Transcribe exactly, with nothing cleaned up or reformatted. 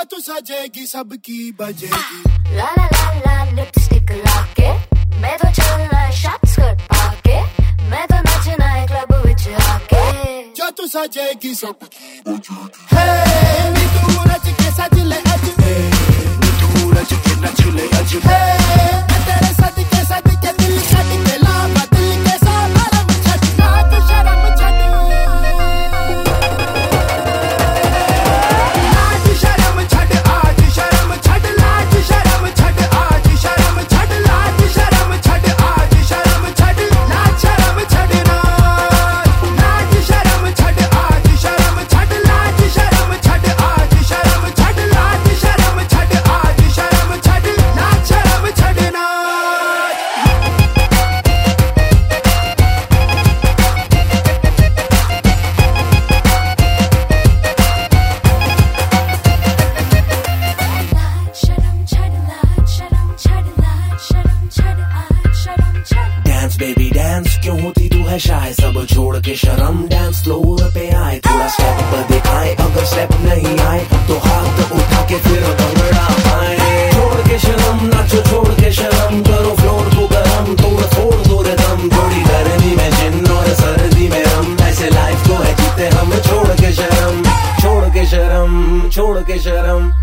जो तू सजेगी सबकी बजेगी। ला ला ला ला लिपस्टिक लाके मैं तो चलना है शॉर्ट स्कर्ट पाके, मैं तो नचना है क्लब विच आके, जो तू सजेगी सबकी बजेगी। हे नी तू नच के सज ले अज, हे नी तू नच के नच ले अज, हे मैं तेरे सद के सद के दिल छट के लावा दिल के सारा रम छट, नाच शर्म छट, नाच शर्म छट, आज शर्म छट, लाज शर्म छट, आज शर्म छट, लाज शर्म छट, आज शर्म छट, लाज शर्म छट, नाच शर्म छट, आज शर्म छट, लाज शर्म छट, आज शर्म छट, लाज शर्म छट, आज शर्म छट, नाच शर्म छट, नाच। डांस बेबी डांस, क्यों होती तू है शाय, सब छोड़ के शर्म डांस फ्लोर पे आए, थोड़ा स्टेप पर दिखाए, अगर स्टेप नहीं आए तो हाथ उठा के फिर भंगड़ा पाए। छोड़ के शर्म नाचो, छोड़ के शर्म करो फ्लोर को गरम, तोड़ फोड़ दो रिदम, थोड़ी गर्मी में जिन और सर्दी में हम, ऐसे लाइफ को है जीते हम, छोड़ के शर्म, छोड़ के शर्म, छोड़ के शर्म।